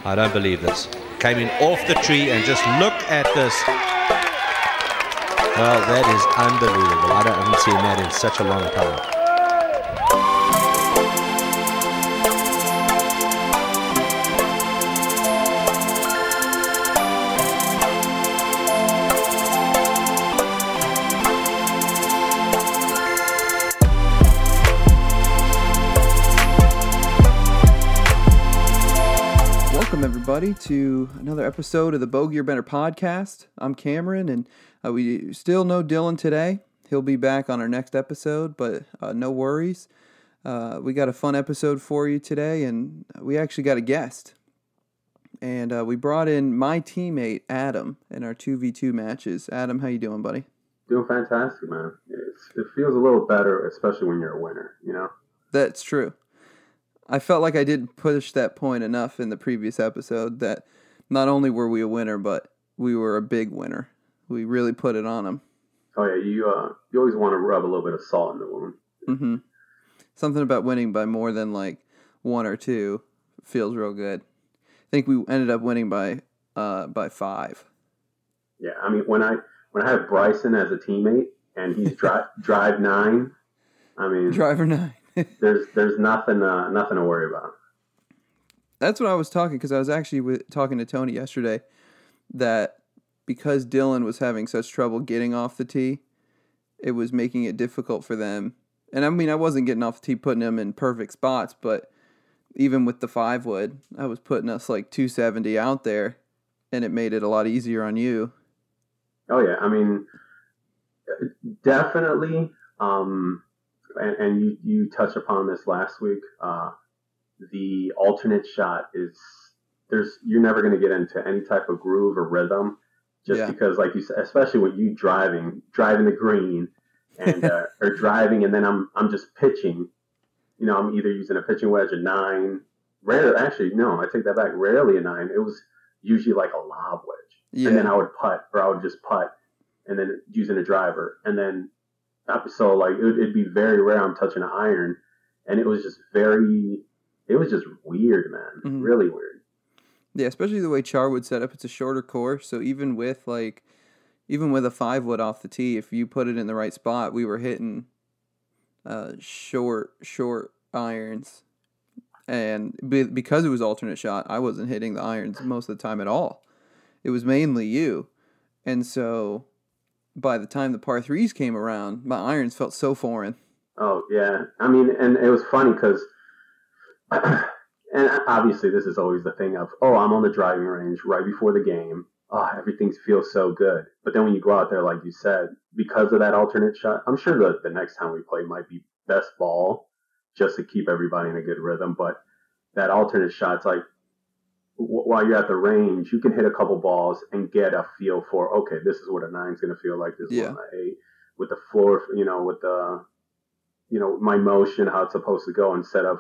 I don't believe this. Came in off the tree and just look at this. Well, that is unbelievable. I haven't seen that in such a long time. Welcome, everybody, to another episode of the Bogey or Better podcast. I'm Cameron, and we still know Dylan today. He'll be back on our next episode, but no worries. We got a fun episode for you today, and we actually got a guest. And we brought in my teammate, Adam, in our 2v2 matches. Adam, how you doing, buddy? Doing fantastic, man. It feels a little better, especially when you're a winner, you know? That's true. I felt like I didn't push that point enough in the previous episode that not only were we a winner, but we were a big winner. We really put it on them. Oh, yeah, you always want to rub a little bit of salt in the wound. Mm-hmm. Something about winning by more than like one or two feels real good. I think we ended up winning by 5. Yeah, I mean, when I have Bryson as a teammate and he's drive 9, I mean... Driver 9. there's nothing to worry about. That's what I was talking, because I was actually talking to Tony yesterday, that because Dylan was having such trouble getting off the tee, it was making it difficult for them. And I mean, I wasn't getting off the tee, putting them in perfect spots, but even with the 5-wood, I was putting us like 270 out there, and it made it a lot easier on you. Oh, yeah. I mean, definitely... And you touched upon this last week. The alternate shot is you're never going to get into any type of groove or rhythm, just because, like you said, especially when you driving the green and or driving, and then I'm just pitching. You know, I'm either using a pitching wedge, a 9. Actually, no, I take that back. Rarely a 9. It was usually like a lob wedge, and then I would putt, or I would just putt, and then using a driver, and then. So, like, it'd be very rare I'm touching an iron, and it was just weird, man. Mm-hmm. Really weird. Yeah, especially the way Charwood set up. It's a shorter course, so even with a 5-wood off the tee, if you put it in the right spot, we were hitting short irons. And because it was alternate shot, I wasn't hitting the irons most of the time at all. It was mainly you. And so... by the time the par 3s came around, my irons felt so foreign. Oh, yeah. I mean, and it was funny because, and obviously this is always the thing of, I'm on the driving range right before the game. Oh, everything feels so good. But then when you go out there, like you said, because of that alternate shot, I'm sure that the next time we play might be best ball just to keep everybody in a good rhythm. But that alternate shot's like, while you're at the range, you can hit a couple balls and get a feel for, okay, this is what a 9's going to feel like. This is what an 8 with the floor, with the, my motion, how it's supposed to go, instead of,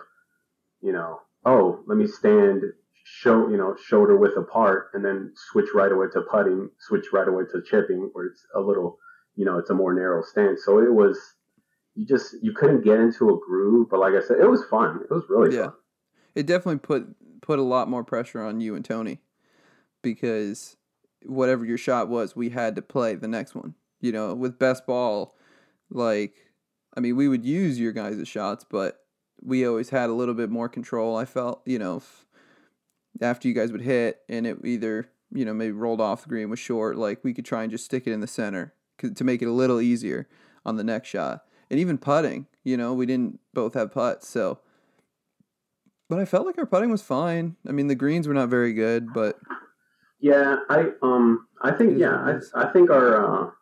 let me stand, shoulder width apart, and then switch right away to putting, switch right away to chipping, where it's a little, it's a more narrow stance. So it was, you couldn't get into a groove, but like I said, it was fun. It was really fun. It definitely put a lot more pressure on you and Tony, because whatever your shot was, we had to play the next one. With best ball, we would use your guys' shots, but we always had a little bit more control. I felt, after you guys would hit and it either, maybe rolled off the green, was short, like we could try and just stick it in the center to make it a little easier on the next shot. And even putting, we didn't both have putts, so... But I felt like our putting was fine. I mean, the greens were not very good, but yeah, I think our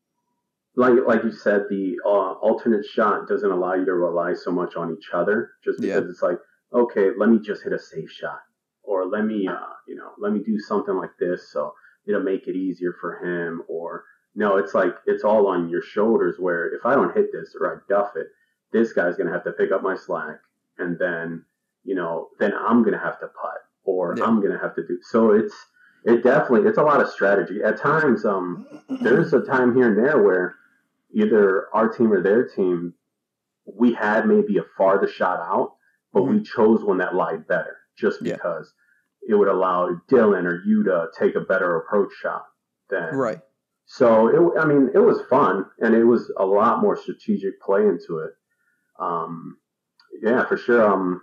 like you said, the alternate shot doesn't allow you to rely so much on each other, just because it's like, okay, let me just hit a safe shot, or let me do something like this, so it'll make it easier for him. Or no, it's like it's all on your shoulders. Where if I don't hit this or I duff it, this guy's gonna have to pick up my slack, and then. Then I'm going to have to putt, or I'm going to have to do. So it's a lot of strategy. At times, there's a time here and there where either our team or their team, we had maybe a farther shot out, but we chose one that lied better just because it would allow Dylan or you to take a better approach shot than. Right. So it was fun, and it was a lot more strategic play into it. Yeah, for sure.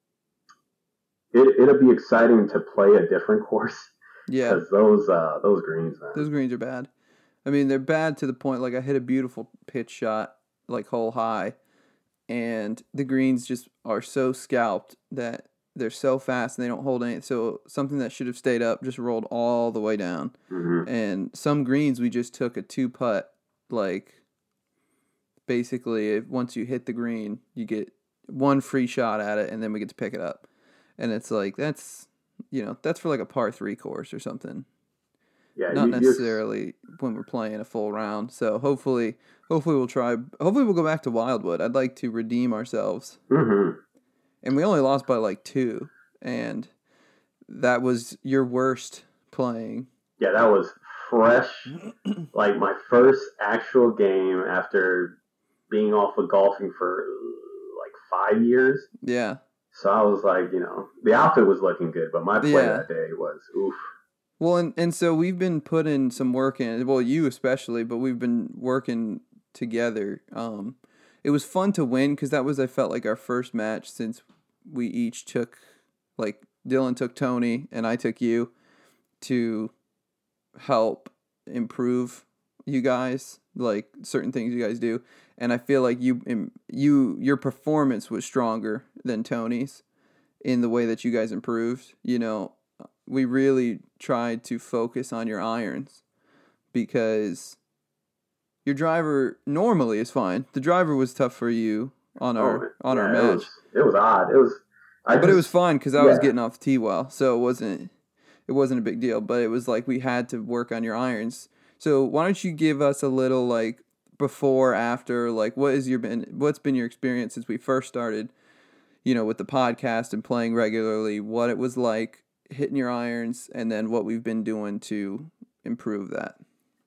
It'll be exciting to play a different course. Yeah. Because those greens, man. Those greens are bad. I mean, they're bad to the point, like, I hit a beautiful pitch shot, like, hole high, and the greens just are so scalped that they're so fast and they don't hold any. So something that should have stayed up just rolled all the way down. Mm-hmm. And some greens, we just took a 2-putt, like, basically, once you hit the green, you get one free shot at it, and then we get to pick it up. And it's like, that's for, like, a par 3 course or something. Yeah, Not necessarily when we're playing a full round. So hopefully we'll try. Hopefully we'll go back to Wildwood. I'd like to redeem ourselves. Mm-hmm. And we only lost by like 2, and that was your worst playing. Yeah, that was fresh. Like my first actual game after being off of golfing for like 5 years. Yeah. So I was like, the outfit was looking good, but my play that day was oof. Well, and so we've been putting some work in. Well, you especially, but we've been working together. It was fun to win because that was, I felt like, our first match since we each took, like, Dylan took Tony and I took you to help improve you guys, like certain things you guys do. And I feel like your performance was stronger than Tony's in the way that you guys improved. We really tried to focus on your irons because your driver normally is fine. The driver was tough for you on our match. It was odd. It was fine because I was getting off the tee well, so it wasn't a big deal. But it was like we had to work on your irons. So why don't you give us a little like before, after, like what's been your experience since we first started, with the podcast and playing regularly, what it was like hitting your irons, and then what we've been doing to improve that.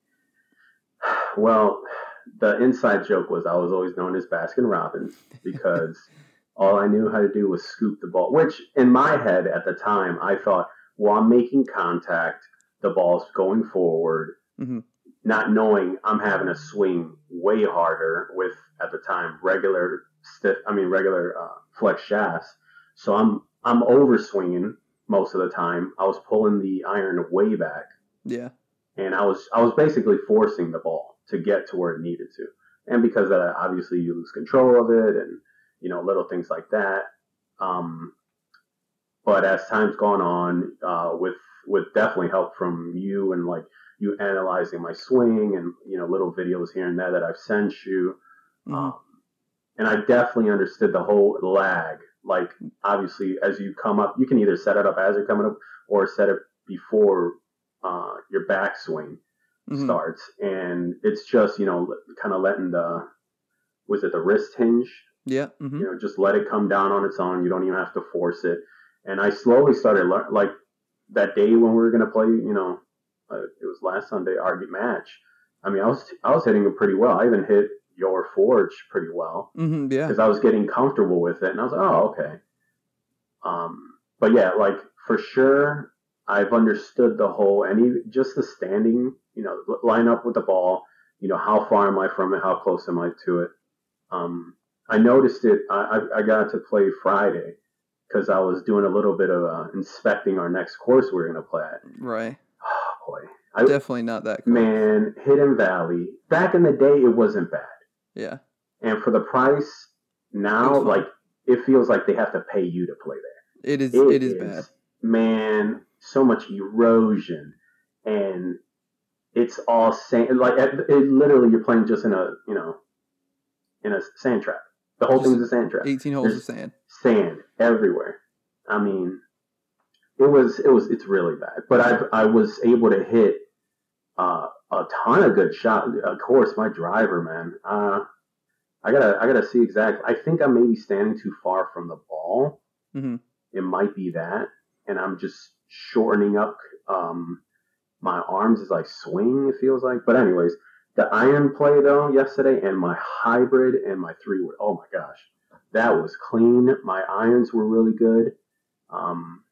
Well, the inside joke was I was always known as Baskin Robbins because all I knew how to do was scoop the ball, which in my head at the time, I thought, well, I'm making contact, the ball's going forward, mm-hmm. not knowing I'm having to swing way harder with, at the time, regular flex shafts. So I'm over swinging most of the time. I was pulling the iron way back. Yeah. And I was basically forcing the ball to get to where it needed to. And because of that, obviously you lose control of it and, little things like that. But as time's gone on, with definitely help from you and like you analyzing my swing and, little videos here and there that I've sent you. Mm-hmm. And I definitely understood the whole lag. Like, obviously, as you come up, you can either set it up as you're coming up or set it before your backswing mm-hmm. starts. And it's just, kind of letting the wrist hinge? Yeah. Mm-hmm. Just let it come down on its own. You don't even have to force it. And I slowly started, like, that day when we were going to play, it was last Sunday, our match. I mean, I was hitting it pretty well. I even hit your forge pretty well. Mm-hmm, yeah. Because I was getting comfortable with it. And I was like, oh, okay. But yeah, like, for sure, I've understood the whole, just the standing, line up with the ball, how far am I from it? How close am I to it? I noticed it. I got to play Friday because I was doing a little bit of inspecting our next course we're going to play at. Right. Oh, boy. Definitely not that cool. Man, Hidden Valley. Back in the day, it wasn't bad. Yeah. And for the price, now, like, it feels like they have to pay you to play there. It is bad. Man, so much erosion. And it's all sand. Like, literally, you're playing just in a sand trap. The whole thing is a sand trap. 18 holes of sand. Sand everywhere. I mean, it's really bad. But I was able to hit a ton of good shots. Of course, my driver, man. I gotta see exactly. I think I may be standing too far from the ball. Mm-hmm. It might be that, and I'm just shortening up my arms as I swing. It feels like. But anyways, the iron play though yesterday, and my hybrid and my 3-wood. Oh my gosh, that was clean. My irons were really good.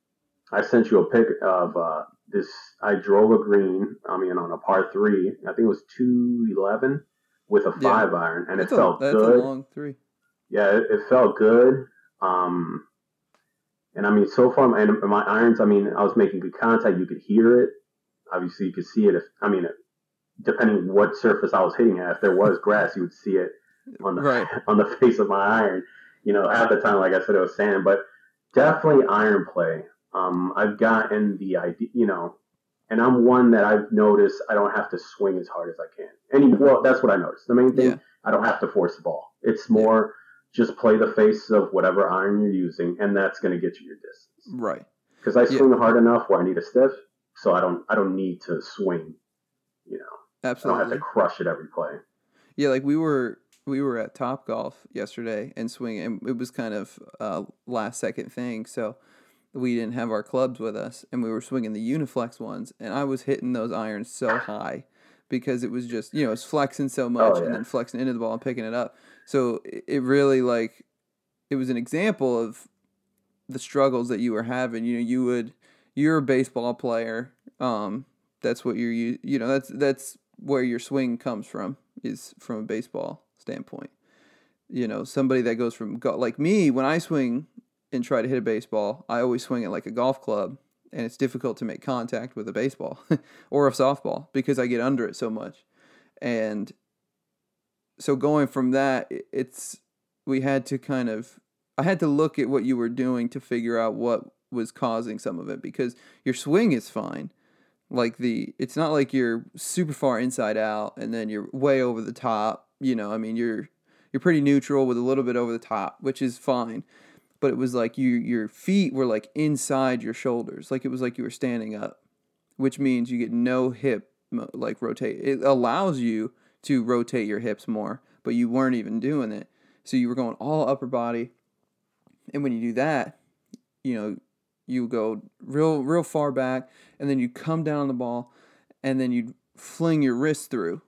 I sent you a pic of this. I drove a green. I mean, on a par three. I think it was 211 with a Yeah, 5 iron, and it felt that's a good. long three. Yeah, it felt good. Um, and I mean, so far, my irons. I mean, I was making good contact. You could hear it. Obviously, you could see it. If I mean, depending what surface I was hitting at. If there was grass, you would see it on the Right. on the face of my iron. You know, at the time, like I said, it was sand, but definitely iron play. I've gotten the idea, you know, and I'm one that I've noticed I don't have to swing as hard as I can. And well, that's what I noticed. The main Yeah. thing, I don't have to force the ball. It's Yeah. more just play the face of whatever iron you're using, and that's going to get you your distance. Right. Because I Yeah. swing hard enough where I need a stiff, so I don't need to swing. You know, I don't have to Absolutely. crush it every play. Yeah, like we were at Top Golf yesterday and swinging, and it was kind of last second thing, so we didn't have our clubs with us, and we were swinging the Uniflex ones, and I was hitting those irons so high because it was just, it's flexing so much and yeah. then flexing into the ball and picking it up. So it really, like, it was an example of the struggles that you were having. You're a baseball player. That's what that's where your swing comes from, is from a baseball standpoint. Somebody that goes from like me, when I swing and try to hit a baseball, I always swing it like a golf club, and it's difficult to make contact with a baseball or a softball because I get under it so much. And so going from that, we had to kind of, I had to look at what you were doing to figure out what was causing some of it, because your swing is fine. Like it's not like you're super far inside out and then you're way over the top. I mean, you're pretty neutral with a little bit over the top, which is fine. But it was like your feet were like inside your shoulders, like it was like you were standing up, which means you get no hip like rotate. It allows you to rotate your hips more, but you weren't even doing it. So you were going all upper body, and when you do that, you go real far back, and then you come down on the ball, and then you'd fling your wrist through.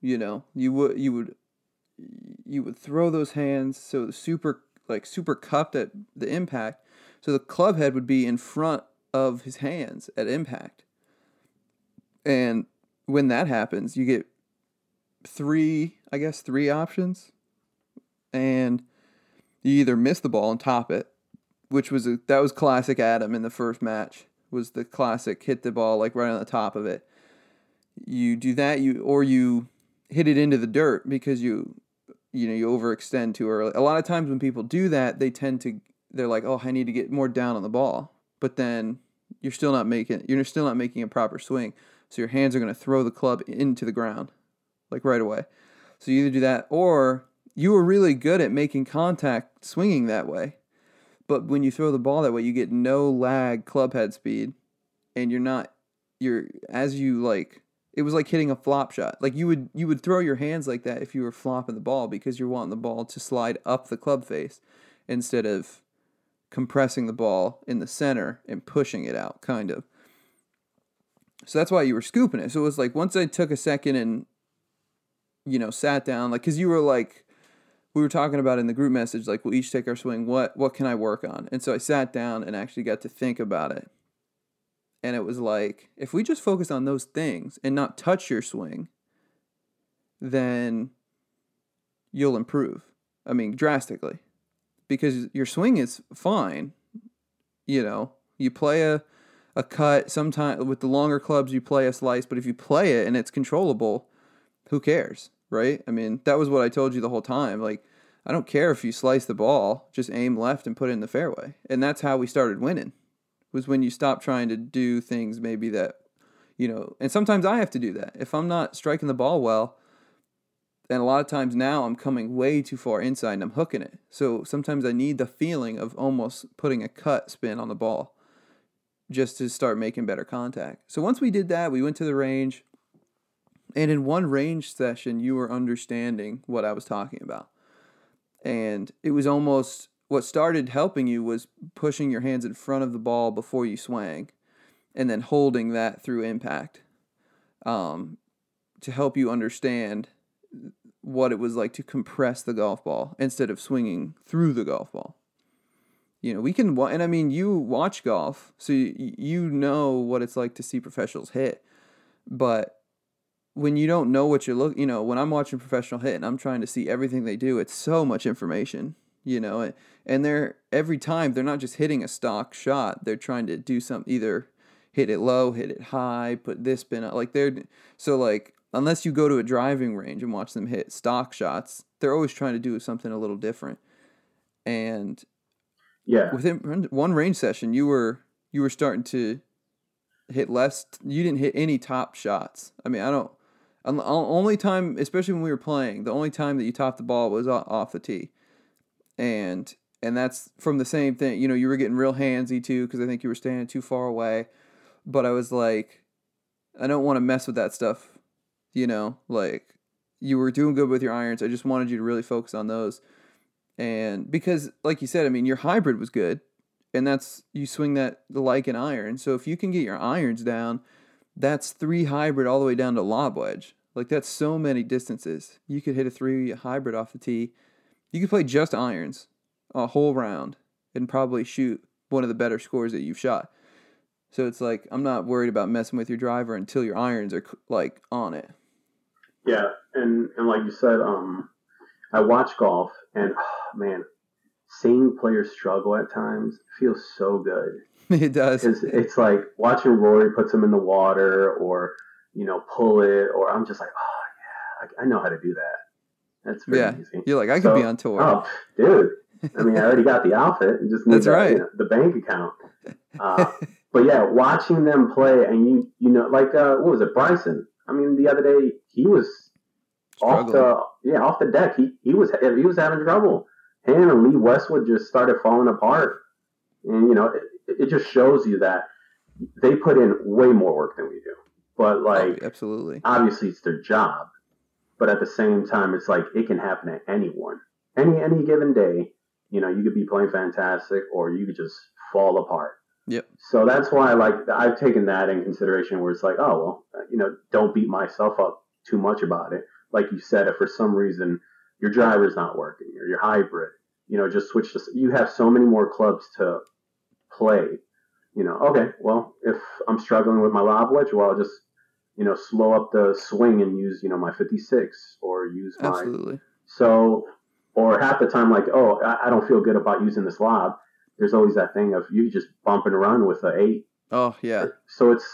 You would throw those hands so super cupped at the impact, so the club head would be in front of his hands at impact. And when that happens, you get three options, and you either miss the ball and top it, which that was classic Adam in the first match. Was the classic hit the ball like right on the top of it. You do that, or you hit it into the dirt because you overextend too early. A lot of times when people do that, they're like, oh, I need to get more down on the ball, but then you're still not making a proper swing. So your hands are going to throw the club into the ground, like right away. So you either do that, or you were really good at making contact swinging that way. But when you throw the ball that way, you get no lag club head speed, and it was like hitting a flop shot. Like you would throw your hands like that if you were flopping the ball, because you're wanting the ball to slide up the club face instead of compressing the ball in the center and pushing it out, kind of. So that's why you were scooping it. So it was like, once I took a second and, sat down, like, because you were like, we were talking about in the group message, like, we'll each take our swing. What can I work on? And so I sat down and actually got to think about it. And it was like, if we just focus on those things and not touch your swing, then you'll improve. I mean, drastically. Because your swing is fine. You play a cut. Sometimes with the longer clubs, you play a slice. But if you play it and it's controllable, who cares, right? I mean, that was what I told you the whole time. Like, I don't care if you slice the ball. Just aim left and put it in the fairway. And that's how we started winning, was when you stop trying to do things maybe that, and sometimes I have to do that. If I'm not striking the ball well, and a lot of times now I'm coming way too far inside and I'm hooking it. So sometimes I need the feeling of almost putting a cut spin on the ball just to start making better contact. So once we did that, we went to the range, and in one range session, you were understanding what I was talking about. And it was almost, what started helping you was pushing your hands in front of the ball before you swang, and then holding that through impact, to help you understand what it was like to compress the golf ball instead of swinging through the golf ball. We can, and I mean, you watch golf, so you know what it's like to see professionals hit. But when you don't know what you're looking, when I'm watching professional hit and I'm trying to see everything they do, it's so much information, and every time they're not just hitting a stock shot, they're trying to do something, either hit it low, hit it high, put this spin out. Unless you go to a driving range and watch them hit stock shots, they're always trying to do something a little different. And within one range session, you were starting to hit less. You didn't hit any top shots. I mean, only time, especially when we were playing, the only time that you topped the ball was off the tee, and that's from the same thing. You were getting real handsy too, because I think you were standing too far away. But I was like, I don't want to mess with that stuff. Like, you were doing good with your irons. I just wanted you to really focus on those. And because, like you said, I mean, your hybrid was good, and you swing the like an iron. So if you can get your irons down, that's 3 hybrid all the way down to lob wedge. Like, that's so many distances. You could hit a 3 hybrid off the tee. You could play just irons a whole round and probably shoot one of the better scores that you've shot. So it's like, I'm not worried about messing with your driver until your irons are like on it. Yeah, and like you said, I watch golf, and man, seeing players struggle at times feels so good. It does. It's like watching Rory put them in the water, or pull it, or I'm just like, oh yeah, I know how to do that. That's very easy. You're like, I could be on tour. Oh, dude. I mean, I already got the outfit, and just need the bank account. But yeah, watching them play, and what was it, Bryson? I mean, the other day he was off the deck. He was having trouble. Him and Lee Westwood just started falling apart, and it just shows you that they put in way more work than we do. But absolutely, obviously it's their job. But at the same time, it's like it can happen to anyone, any given day. You could be playing fantastic, or you could just fall apart. Yep. So that's why, I've taken that in consideration, where it's like, oh well, don't beat myself up too much about it. Like you said, if for some reason your driver's not working or your hybrid, just switch to. You have so many more clubs to play. Okay, well, if I'm struggling with my lob wedge, well, I'll just slow up the swing and use my 56, or use my. Absolutely. So, or half the time, like, oh, I don't feel good about using this lob. There's always that thing of you just bump and run with an 8. Oh, yeah. So it's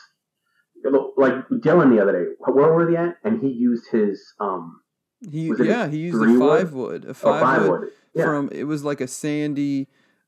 like Dylan the other day. Where were they at? And he used his he used a 5 wood. A 5 wood. Yeah. It was like a sandy,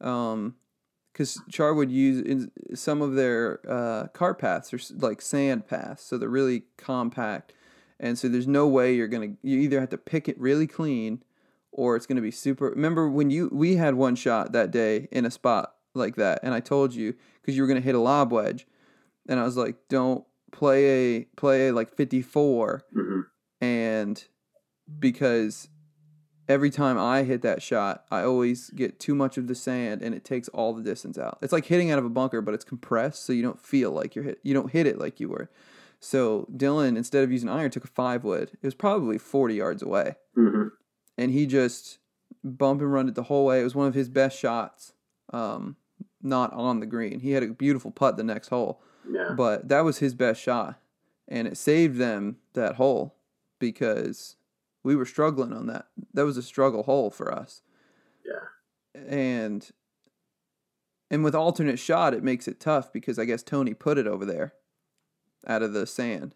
because Charwood used some of their cart paths are like sand paths, so they're really compact, and so there's no way you either have to pick it really clean, or it's going to be super. Remember when we had one shot that day in a spot like that, and I told you, because you were going to hit a lob wedge, and I was like, don't play a like 54, and because every time I hit that shot, I always get too much of the sand, and it takes all the distance out. It's like hitting out of a bunker, but it's compressed, so you don't feel like you don't hit it like you were. So Dylan, instead of using iron, took a 5 wood. It was probably 40 yards away. And he just bump and run it the whole way. It was one of his best shots, not on the green. He had a beautiful putt the next hole. Yeah. But that was his best shot. And it saved them that hole, because we were struggling on that. That was a struggle hole for us. Yeah. And with alternate shot, it makes it tough, because I guess Tony put it over there out of the sand.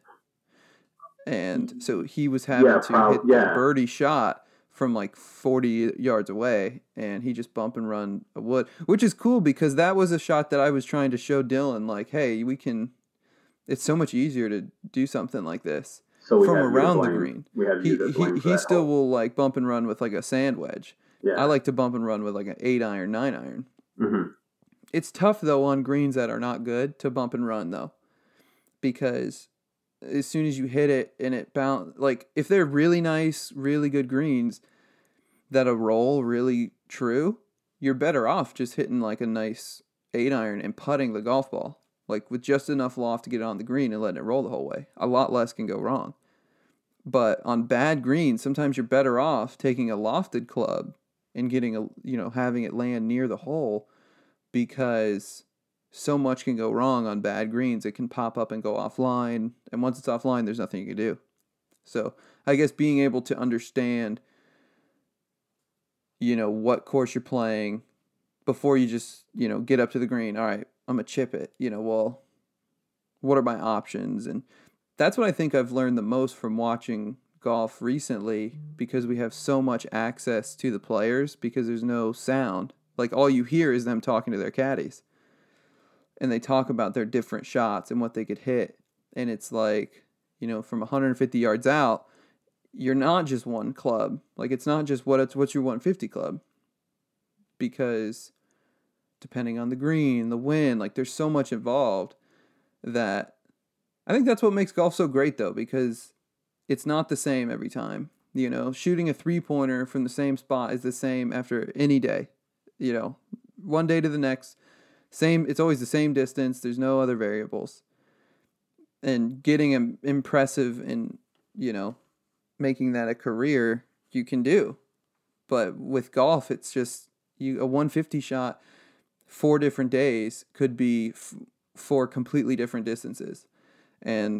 And so he was having to hit the birdie shot from like 40 yards away, and he just bump and run a wood, which is cool, because that was a shot that I was trying to show Dylan, like, hey, it's so much easier to do something like this from around the green. He still will like bump and run with like a sand wedge. Yeah. I like to bump and run with like an 8 iron, 9 iron. Mm-hmm. It's tough though on greens that are not good to bump and run though, because as soon as you hit it and it bounce, like if they're really nice, really good greens that'll roll really true, you're better off just hitting like a nice 8 iron and putting the golf ball, like with just enough loft to get it on the green and letting it roll the whole way. A lot less can go wrong. But on bad greens, sometimes you're better off taking a lofted club and getting having it land near the hole, because so much can go wrong on bad greens. It can pop up and go offline, and once it's offline, there's nothing you can do. So I guess being able to understand, what course you're playing before you just, get up to the green. All right, I'm going to chip it. Well, what are my options? And that's what I think I've learned the most from watching golf recently, because we have so much access to the players because there's no sound. Like, all you hear is them talking to their caddies. And they talk about their different shots and what they could hit. And it's like, from 150 yards out, you're not just one club. Like, it's not just what's your 150 club. Because depending on the green, the wind, like, there's so much involved that I think that's what makes golf so great, though, because it's not the same every time. Shooting a three-pointer from the same spot is the same after any day. One day to the next. It's always the same distance. There's no other variables. And getting impressive and, making that a career, you can do. But with golf, it's just a 150 shot 4 different days could be 4 completely different distances. And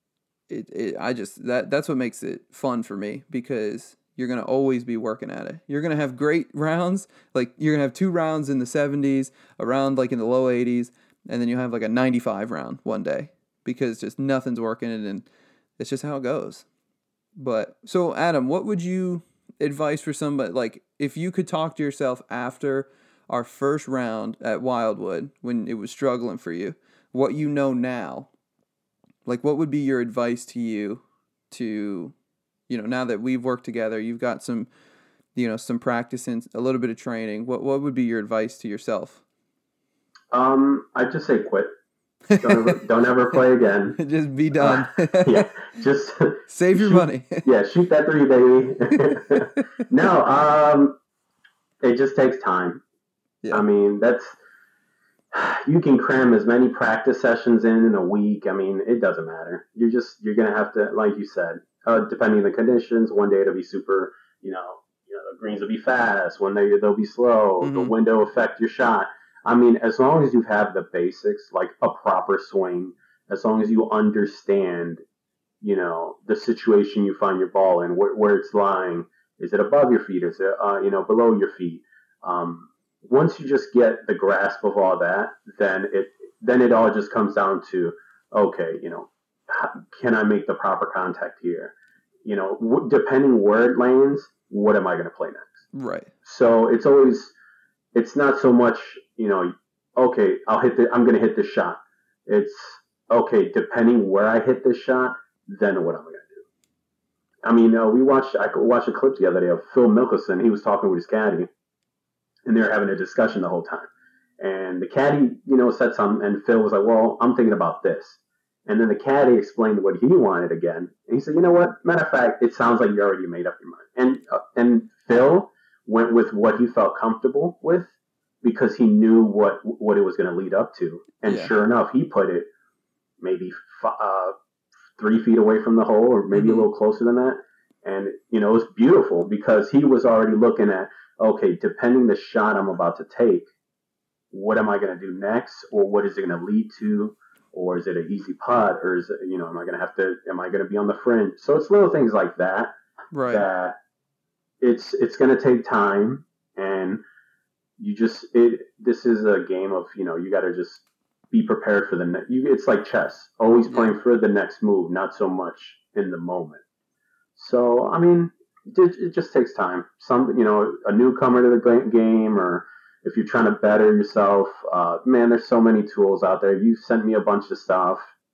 that's what makes it fun for me, because you're going to always be working at it. You're going to have great rounds. Like, you're going to have 2 rounds in the 70s, a round like in the low 80s, and then you have like a 95 round one day, because just nothing's working, and it's just how it goes. But so Adam, what would you advise for somebody, like, if you could talk to yourself after our first round at Wildwood when it was struggling for you, what you know now, like, what would be your advice to you to, now that we've worked together, you've got some, some practice and a little bit of training, what would be your advice to yourself? I'd just say quit. Don't ever play again. Just be done. Just save your money. Shoot that 3, baby. No, it just takes time. Yeah. I mean, you can cram as many practice sessions in a week. I mean, it doesn't matter. You're going to have to, like you said, depending on the conditions, one day it'll be super, the greens will be fast, one day they'll be slow, the wind will affect your shot. I mean, as long as you have the basics, like a proper swing, as long as you understand, the situation you find your ball in, where it's lying, is it above your feet, is it, below your feet? Once you just get the grasp of all that, then it all just comes down to, okay, can I make the proper contact here? Depending where it lands, what am I going to play next? Right. So it's not so much, okay, I'm going to hit this shot. It's, okay, depending where I hit this shot, then what am I going to do? I mean, I watched a clip the other day of Phil Mickelson. He was talking with his caddy, and they were having a discussion the whole time. And the caddy, said something, and Phil was like, well, I'm thinking about this. And then the caddy explained what he wanted again. And he said, you know what? Matter of fact, it sounds like you already made up your mind. And Phil went with what he felt comfortable with, because he knew what it was going to lead up to. And sure enough, he put it maybe 3 feet away from the hole, or maybe a little closer than that. And, it was beautiful, because he was already looking at, okay, depending the shot I'm about to take, what am I going to do next? Or what is it going to lead to? Or is it an easy putt? Or is it, am I going to be on the fringe? So it's little things like that, right, that it's going to take time. And this is a game of, you got to just be prepared for the next. It's like chess, always playing for the next move, not so much in the moment. So, I mean, it just takes time. A newcomer to the game, or if you're trying to better yourself, man, there's so many tools out there. You sent me a bunch of stuff.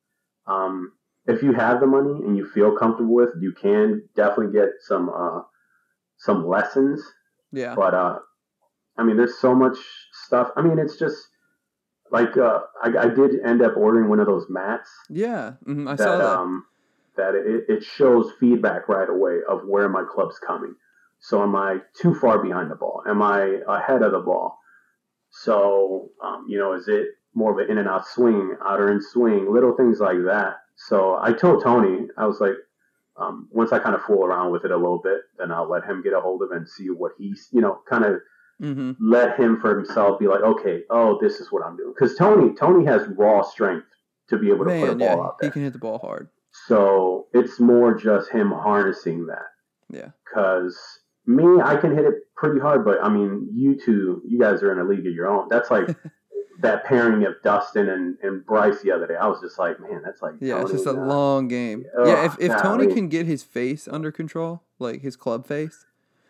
If you have the money and you feel comfortable with, you can definitely get some lessons. Yeah. But I mean, there's so much stuff. I mean, it's just like I did end up ordering one of those mats. Yeah, I saw that. That it shows feedback right away of where my club's coming. So am I too far behind the ball? Am I ahead of the ball? So, is it more of an in and out swing, outer in swing, little things like that. So I told Tony, I was like, once I kind of fool around with it a little bit, then I'll let him get a hold of it and see what he's, kind of Mm-hmm. let him for himself be like, okay, oh, this is what I'm doing. Because Tony has raw strength to be able to put a Man, ball yeah, out he there. can hit the ball hard. So it's more just him harnessing that. Yeah. Because me, I can hit it pretty hard, but I mean, you guys are in a league of your own. That's like that pairing of Dustin and Bryce the other day. I was just like, man, that's like Yeah, it's Tony just a and long game. Yeah, if Tony golly. can get his face under control, like his club face,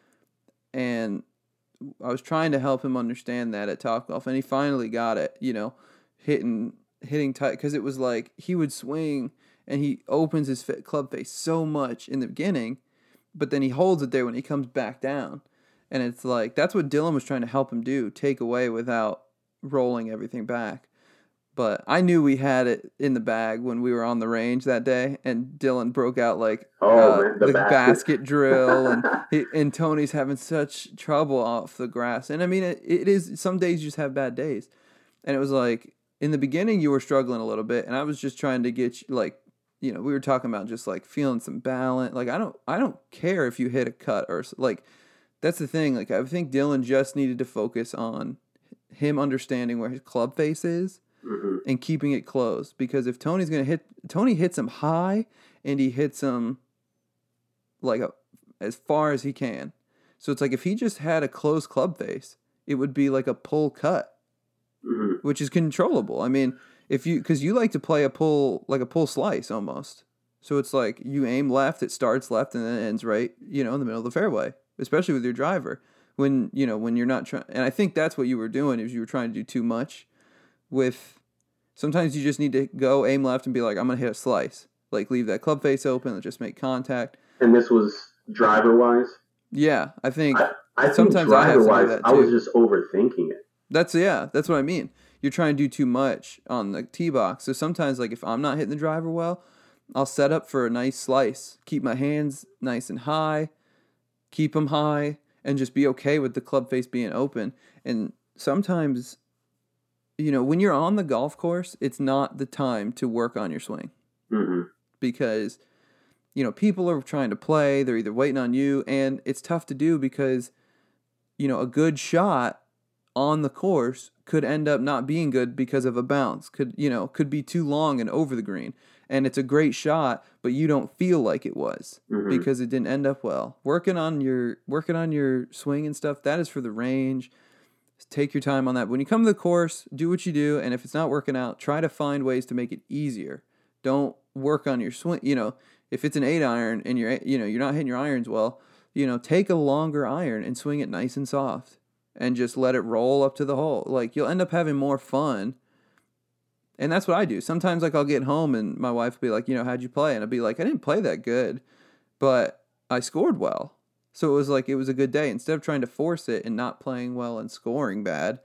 and I was trying to help him understand that at Topgolf, and he finally got it. Hitting tight, because it was like he would swing and he opens his club face so much in the beginning, but then he holds it there when he comes back down, and it's like that's what Dylan was trying to help him do, take away without rolling everything back. But I knew we had it in the bag when we were on the range that day, and Dylan broke out like Man, the basket drill, and Tony's having such trouble off the grass. And I mean, it is, some days you just have bad days. And it was like, in the beginning you were struggling a little bit, and I was just trying to get you, like, we were talking about just like feeling some balance. Like, I don't care if you hit a cut or like, that's the thing. Like, I think Dylan just needed to focus on him understanding where his club face is. Mm-hmm. And keeping it close, because if Tony hits him high, and he hits him like as far as he can. So it's like if he just had a close club face, it would be like a pull cut, Mm-hmm. which is controllable. I mean, because you like to play a pull slice almost. So it's like you aim left, it starts left, and then it ends right, in the middle of the fairway, especially with your driver. When you're not trying, and I think that's what you were doing, is you were trying to do too much. Sometimes you just need to go aim left and be like, I'm going to hit a slice. Like, leave that club face open and just make contact. And this was driver-wise? Yeah, I think I sometimes think I have to do driver-wise, that too. I was just overthinking it. That's what I mean. You're trying to do too much on the tee box. So sometimes, like, if I'm not hitting the driver well, I'll set up for a nice slice. Keep my hands nice and high. Keep them high. And just be okay with the club face being open. And sometimes, when you're on the golf course, it's not the time to work on your swing. Mm-hmm. Because, people are trying to play. They're either waiting on you. And it's tough to do because, a good shot on the course could end up not being good because of a bounce. Could be too long and over the green. And it's a great shot, but you don't feel like it was because it didn't end up well. Working on your swing and stuff, that is for the range. Take your time on that. When you come to the course, do what you do, and if it's not working out, try to find ways to make it easier. Don't work on your swing. If it's an 8-iron and you're not hitting your irons well, take a longer iron and swing it nice and soft, and just let it roll up to the hole. Like, you'll end up having more fun. And that's what I do. Sometimes, like, I'll get home and my wife will be like, how'd you play? And I'll be like, I didn't play that good, but I scored well. So it was a good day. Instead of trying to force it and not playing well and scoring bad,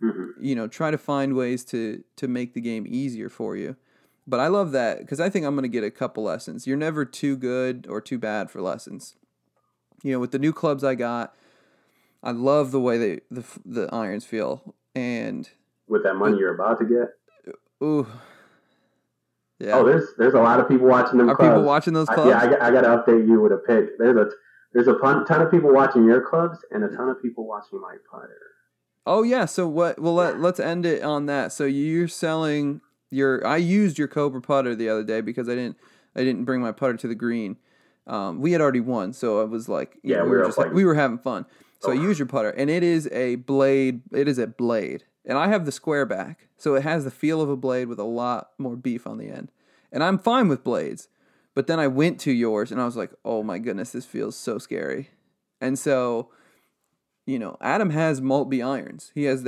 try to find ways to make the game easier for you. But I love that, because I think I'm going to get a couple lessons. You're never too good or too bad for lessons. With the new clubs I got, I love the way the irons feel. And with that money you're about to get? Ooh. Yeah. Oh, there's a lot of people watching them clubs. Are people watching those clubs? I got to update you with a pick. There's a ton of people watching your clubs and a ton of people watching my putter. Oh yeah, so what? Well, let's end it on that. So you're selling I used your Cobra putter the other day because I didn't bring my putter to the green. We had already won, so I was like, we were having fun. So I used your putter, and it is a blade. It is a blade, and I have the square back, so it has the feel of a blade with a lot more beef on the end. And I'm fine with blades. But then I went to yours, and I was like, oh my goodness, this feels so scary. And so, Adam has Maltby irons. He has the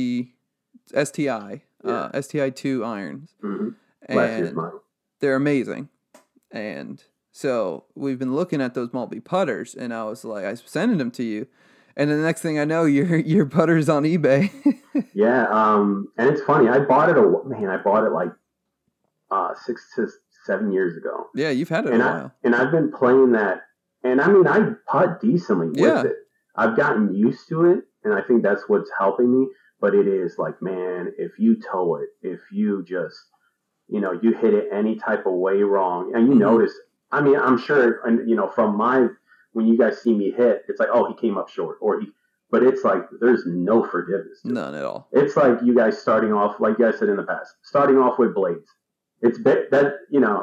STI 2 irons. Mm-hmm. And they're amazing. And so we've been looking at those Maltby putters, and I was like, I sending them to you. And then the next thing I know, your putter's on eBay. Yeah, and it's funny. I bought it like 6 to 7 years ago. Yeah, you've had it a while. And I've been playing that, and I mean, I putt decently with it. I've gotten used to it, and I think that's what's helping me. But it is like, man, if you toe it, if you just, you hit it any type of way wrong, and you notice, I mean, I'm sure, and from when you guys see me hit, it's like, oh, he came up short, or but it's like there's no forgiveness to it. None at all. It's like you guys starting off, like you guys said in the past, starting off with blades. It's that,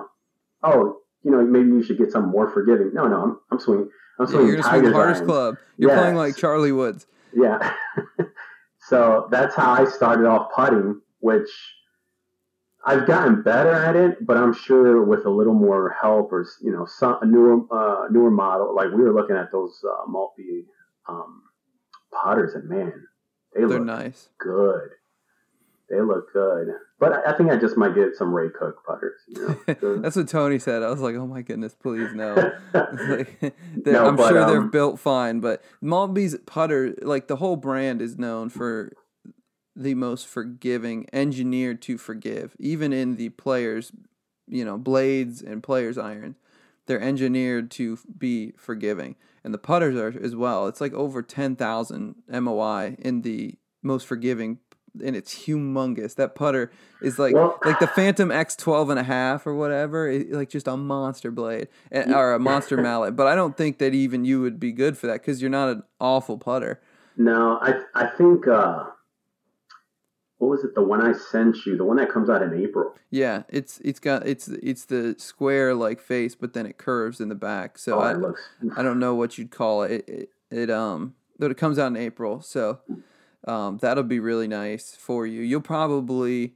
maybe you should get some more forgiving. No, I'm swinging. I'm swinging. You're gonna swing the hardest club. You're playing like Charlie Woods. Yeah. So that's how I started off putting, which I've gotten better at it, but I'm sure with a little more help or a newer model. Like we were looking at those multi putters, and man, they're look nice. Good. They look good, but I think I just might get some Ray Cook putters. That's what Tony said. I was like, oh my goodness, please no. I'm but, sure they're built fine, but Maltby's putter, like the whole brand is known for the most forgiving, engineered to forgive. Even in the players, blades and players irons, they're engineered to be forgiving, and the putters are as well. It's like over 10,000 MOI in the most forgiving. And it's humongous. That putter is like the Phantom X12.5 or whatever, like just a monster blade or a monster mallet. But I don't think that even you would be good for that because you're not an awful putter. No, I think what was it? The one I sent you, the one that comes out in April. Yeah, it's the square like face, but then it curves in the back. So I don't know what you'd call it. But it comes out in April, so. That'll be really nice for you. You'll probably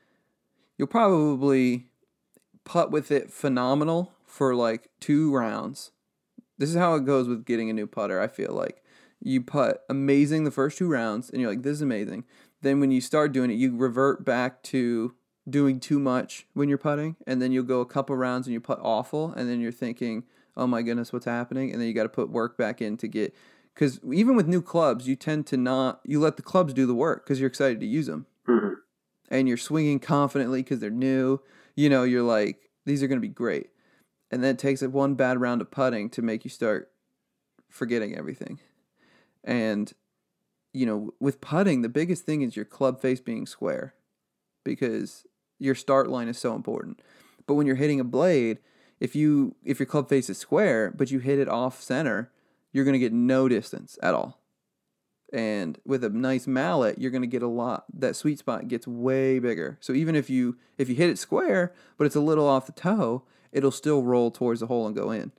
putt with it phenomenal for like 2 rounds. This is how it goes with getting a new putter. I feel like you putt amazing the first 2 rounds, and you're like, this is amazing. Then when you start doing it, you revert back to doing too much when you're putting, and then you'll go a couple rounds and you putt awful, and then you're thinking, oh my goodness, what's happening? And then you got to put work back in to get. Because even with new clubs, you tend to you let the clubs do the work because you're excited to use them. Mm-hmm. And you're swinging confidently because they're new. You're like, these are going to be great. And then it takes one bad round of putting to make you start forgetting everything. And, with putting, the biggest thing is your club face being square because your start line is so important. But when you're hitting a blade, if your club face is square, but you hit it off center, you're going to get no distance at all. And with a nice mallet, you're going to get a lot. That sweet spot gets way bigger. So even if you hit it square, but it's a little off the toe, it'll still roll towards the hole and go in.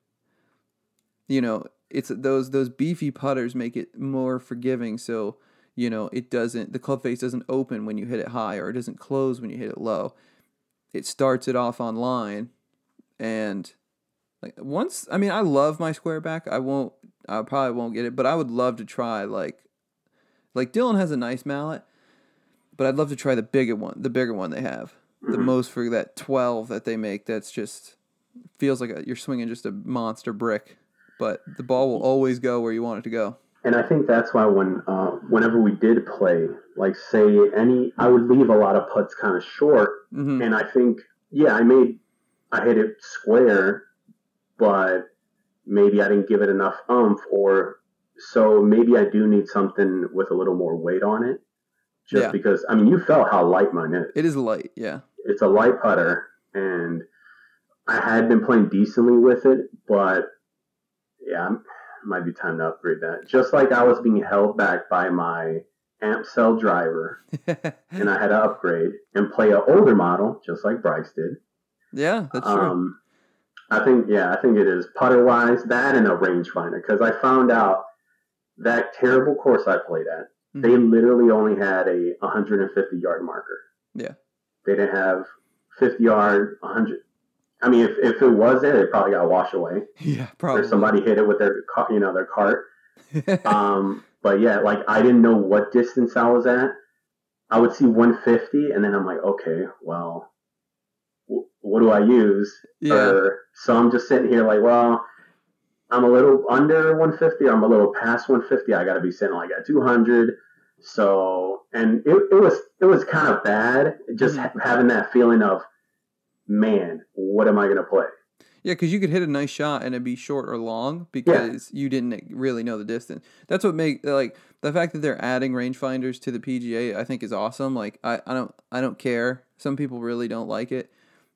It's those beefy putters make it more forgiving. So, the club face doesn't open when you hit it high, or it doesn't close when you hit it low. It starts it off on line, and I love my square back. I probably won't get it, but I would love to try like Dylan has a nice mallet, but I'd love to try the bigger one they have. Mm-hmm. The most for that 12 that they make. That's just feels like you're swinging just a monster brick, but the ball will always go where you want it to go. And I think that's why whenever we did play, like say I would leave a lot of putts kind of short, mm-hmm. and I think I hit it square, but maybe I didn't give it enough so maybe I do need something with a little more weight on it. Because, you felt how light mine is. It is light, yeah. It's a light putter, and I had been playing decently with it, but yeah, it might be time to upgrade that. Just like I was being held back by my amp cell driver, and I had to upgrade and play an older model, just like Bryce did. Yeah, that's true. I think it is putter-wise, that and a rangefinder, because I found out that terrible course I played at, mm-hmm. they literally only had a 150-yard marker. Yeah. They didn't have 50-yard, 100. If it was there, it probably got washed away. Yeah, probably. Or somebody hit it with their cart. But yeah, like I didn't know what distance I was at. I would see 150, and then I'm like, okay, well, what do I use? Yeah. So I'm just sitting here like, well, I'm a little under 150. I'm a little past 150. I got to be sitting like at 200. So, and it was kind of bad just mm-hmm. having that feeling of, man, what am I going to play? Yeah, because you could hit a nice shot and it'd be short or long because you didn't really know the distance. That's what the fact that they're adding rangefinders to the PGA, I think is awesome. Like I don't care. Some people really don't like it.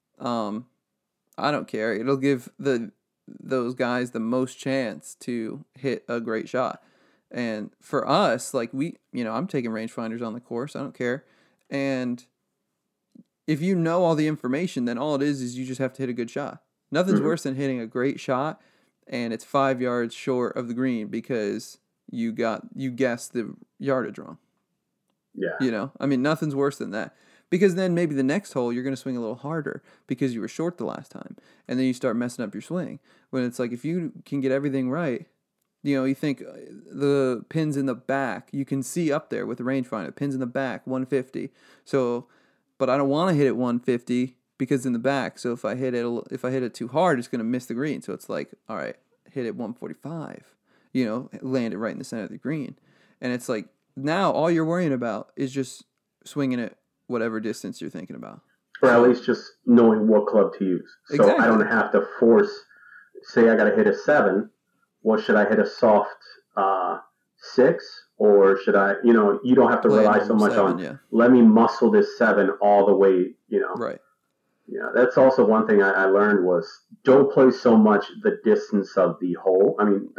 I don't care. It'll give those guys the most chance to hit a great shot. And for us, like I'm taking rangefinders on the course. I don't care. And if you know all the information, then all it is you just have to hit a good shot. Nothing's worse than hitting a great shot and it's 5 yards short of the green because you guessed the yardage wrong. Yeah. I mean, nothing's worse than that. Because then maybe the next hole you're going to swing a little harder because you were short the last time. And then you start messing up your swing. When it's like if you can get everything right, you think the pins in the back, you can see up there with the rangefinder, pins in the back, 150. So, but I don't want to hit it 150 because in the back. So if I hit it too hard, it's going to miss the green. So it's like, all right, hit it 145. Land it right in the center of the green. And it's like now all you're worrying about is just swinging it whatever distance you're thinking about. Or at least just knowing what club to use. So exactly. I don't have to force, say I got to hit a 7. Well, should I hit a soft 6? Or should I, you don't have to rely so much 7, on, let me muscle this 7 all the way, Right. Yeah, that's also one thing I learned was don't play so much the distance of the hole. I mean,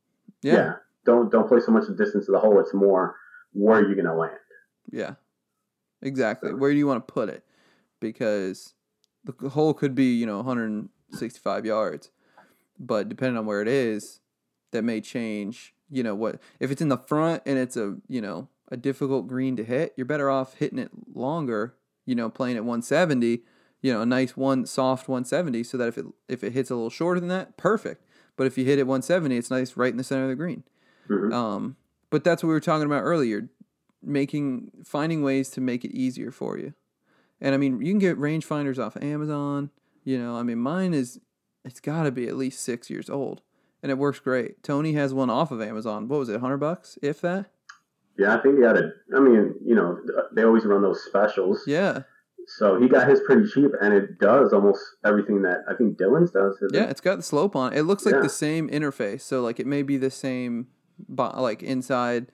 don't play so much the distance of the hole. It's more where you're going to land. Yeah, exactly. So, where do you want to put it? Because the hole could be, 165 yards. But depending on where it is, that may change, what. If it's in the front and it's a difficult green to hit, you're better off hitting it longer, playing at 170, a nice soft 170, so that if it hits a little shorter than that, perfect. But if you hit it 170, it's nice right in the center of the green. Mm-hmm. But that's what we were talking about earlier, finding ways to make it easier for you. And I mean, you can get rangefinders off of Amazon. Mine it's got to be at least 6 years old, and it works great. Tony has one off of Amazon. What was it, $100, if that? Yeah, I think he had they always run those specials. Yeah. So he got his pretty cheap, and it does almost everything that I think Dylan's does. It's got the slope on it. It looks like the same interface. So, like, it may be the same, like, inside,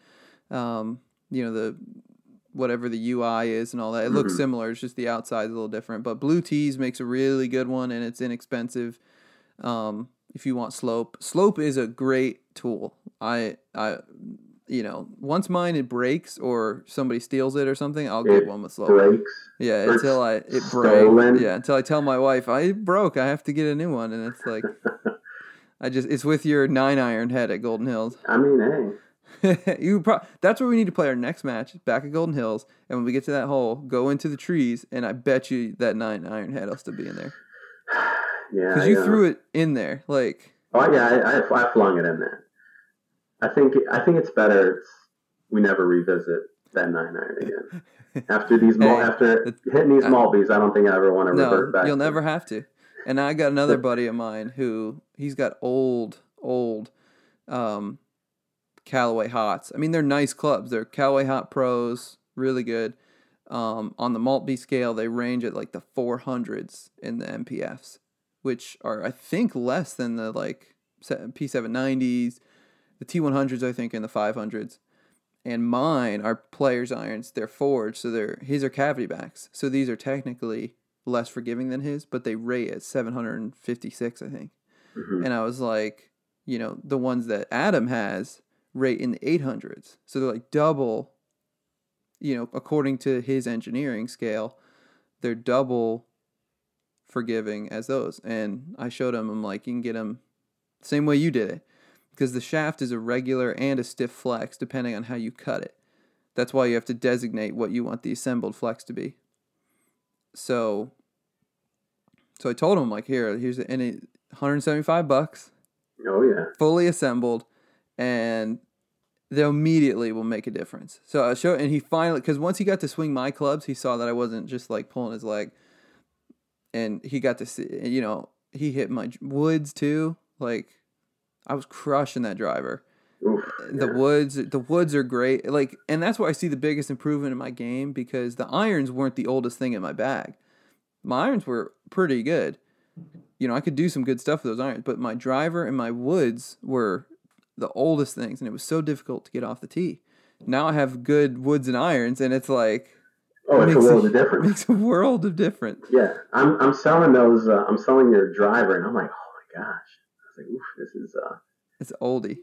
the whatever the UI is and all that. It looks similar. It's just the outside's a little different. But Blue Tees makes a really good one, and it's inexpensive. If you want slope. Slope is a great tool. Once mine it breaks or somebody steals it or something, I'll get one with slope. Breaks. Yeah, until it breaks. Yeah, until I tell my wife it broke, I have to get a new one, and it's like it's with your 9-iron head at Golden Hills. I mean, hey. That's where we need to play our next match, back at Golden Hills, and when we get to that hole, go into the trees, and I bet you that 9-iron head will still be in there. Yeah, because you threw it in there, like. Oh yeah, I flung it in there. I think it's better. We never revisit that 9-iron again. After hitting these Maltbys, I don't think I ever want to revert back. You'll never have to. And I got another buddy of mine who he's got old Callaway Hots. I mean, they're nice clubs. They're Callaway Hot Pros, really good. On the Maltby scale, they range at like the 400s in the MPFs, which are, I think, less than the like P790s, the T100s, I think, in the 500s. And mine are players' irons. They're forged, so his are cavity backs. So these are technically less forgiving than his, but they rate at 756, I think. Mm-hmm. And I was like, the ones that Adam has rate in the 800s. So they're like double, according to his engineering scale, they're double forgiving as those. And I showed him, I'm like, you can get them same way you did it. Because the shaft is a regular and a stiff flex, depending on how you cut it. That's why you have to designate what you want the assembled flex to be. So I told him, like, here's $175. Oh yeah. Fully assembled, and they immediately will make a difference. So I showed, and he finally, because once he got to swing my clubs, he saw that I wasn't just like pulling his leg, and he got to see, he hit my woods too, like. I was crushing that driver. Oof, the woods are great. Like, and that's why I see the biggest improvement in my game, because the irons weren't the oldest thing in my bag. My irons were pretty good. I could do some good stuff with those irons, but my driver and my woods were the oldest things, and it was so difficult to get off the tee. Now I have good woods and irons, and it's like, it's a world of difference. Makes a world of difference. Yeah, I'm selling those. I'm selling your driver, and I'm like, oh my gosh. Like, oof, this is It's oldie.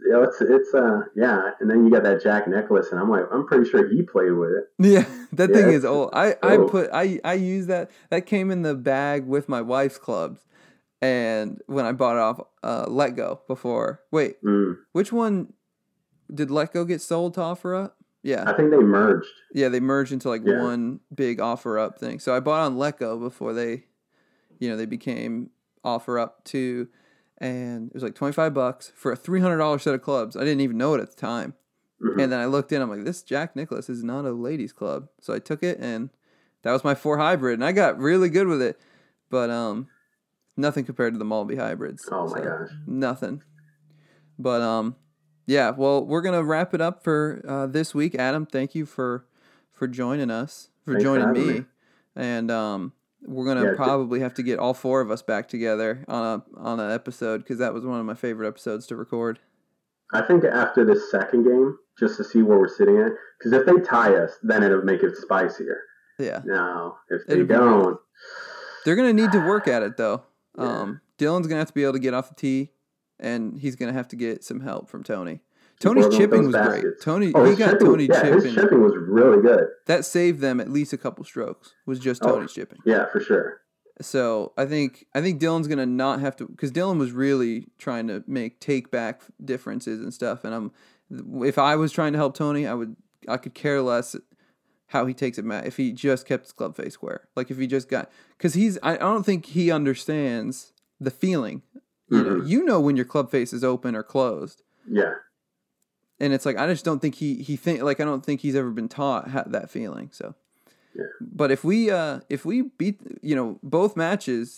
Yeah. And then you got that Jack Nicklaus, and I'm pretty sure he played with it. Yeah, that thing is old. dope. I use that. That came in the bag with my wife's clubs, and when I bought it off Let Go before. Wait, which one did Let Go get sold to Offer Up? Yeah, I think they merged. Yeah, they merged into like one big Offer Up thing. So I bought on Let Go before they became Offer Up too, and it was like $25 for a $300 set of clubs. I didn't even know it at the time. Mm-hmm. And then I looked in, I'm like, this Jack Nicklaus is not a ladies club. So I took it, and that was my 4 hybrid, and I got really good with it. But nothing compared to the Malby hybrids. Oh my gosh. Nothing. But yeah, well, we're going to wrap it up for this week. Adam, thank you for joining us, Thanks joining for me. having me. And we're going to probably have to get all 4 of us back together on an episode, because that was one of my favorite episodes to record. I think after the second game, just to see where we're sitting at, because if they tie us, then it'll make it spicier. Yeah. Now, if they don't... They're going to need to work at it, though. Yeah. Dylan's going to have to be able to get off the tee, and he's going to have to get some help from Tony. Tony's chipping was great. Tony chipping. His chipping was really good. That saved them at least a couple strokes. Was just Tony's chipping. Yeah, for sure. So I think Dylan's gonna not have to, because Dylan was really trying to make take back differences and stuff. And if I was trying to help Tony, I could care less how he takes it. If he just kept his club face square, like if he just got, because I don't think he understands the feeling. You know when your club face is open or closed. Yeah. And it's like, I just don't think I don't think he's ever been taught that feeling. So, yeah. But if we beat, both matches,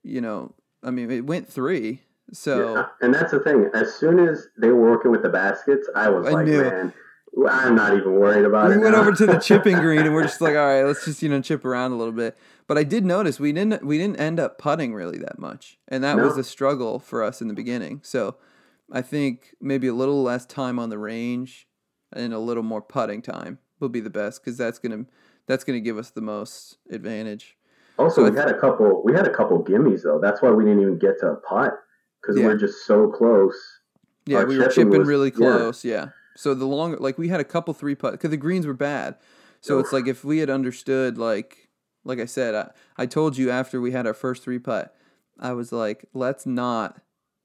I mean, it went 3. So, yeah. And that's the thing. As soon as they were working with the baskets, I was man, I'm not even worried about it. We went over to the chipping green, and we're just like, all right, let's just chip around a little bit. But I did notice we didn't end up putting really that much, and that was the struggle for us in the beginning. So I think maybe a little less time on the range and a little more putting time will be the best, because that's gonna give us the most advantage. Also, we had a couple gimmies though. That's why we didn't even get to a putt, because we're just so close. Yeah, we were chipping really close. Yeah. So the longer, we had a couple 3 putt, because the greens were bad. So it's like if we had understood, like I said, I told you after we had our first 3 putt, I was like, let's not.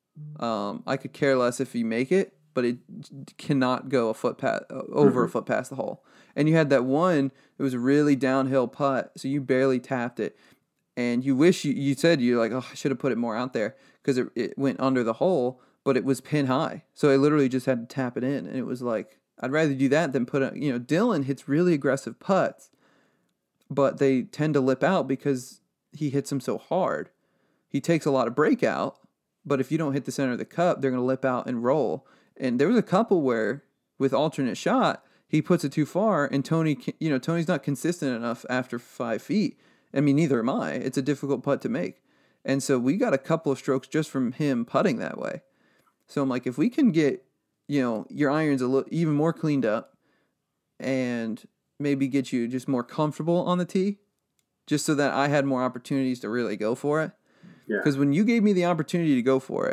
I could care less if you make it, but it cannot go a foot past over a foot past the hole. And you had that one; it was a really downhill putt, so you barely tapped it. And you wish you said you're like, oh, I should have put it more out there, because it went under the hole, but it was pin high, so I literally just had to tap it in. And it was like, I'd rather do that than put Dylan hits really aggressive putts, but they tend to lip out because he hits them so hard. He takes a lot of breakout. But if you don't hit the center of the cup, they're going to lip out and roll. And there was a couple where, with alternate shot, he puts it too far, and Tony's not consistent enough after 5 feet. I mean, neither am I. It's a difficult putt to make. And so we got a couple of strokes just from him putting that way. So I'm like, if we can get, your irons even more cleaned up, and maybe get you just more comfortable on the tee, just so that I had more opportunities to really go for it. Because when you gave me the opportunity to go for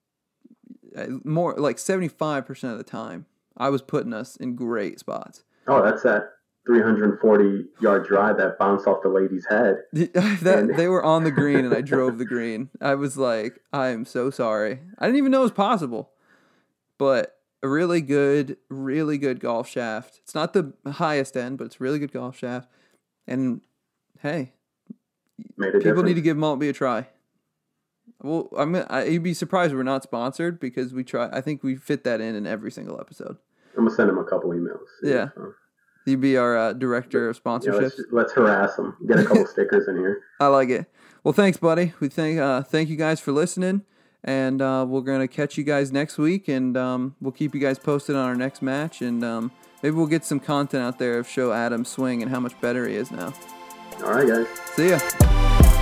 it, more like 75% of the time, I was putting us in great spots. Oh, that's that 340-yard drive that bounced off the lady's head. They were on the green, and I drove the green. I was like, I am so sorry. I didn't even know it was possible. But a really good golf shaft. It's not the highest end, but it's a really good golf shaft. And, hey, people need to give Maltby a try. Well, you'd be surprised we're not sponsored, because we try. I think we fit that in every single episode. I'm gonna send him a couple emails. Yeah, you'd be our director of sponsorships. Let's harass him. Get a couple stickers in here. I like it. Well, thanks, buddy. We thank you guys for listening, and we're gonna catch you guys next week, and we'll keep you guys posted on our next match, and maybe we'll get some content out there of show Adam's swing and how much better he is now. All right, guys. See ya.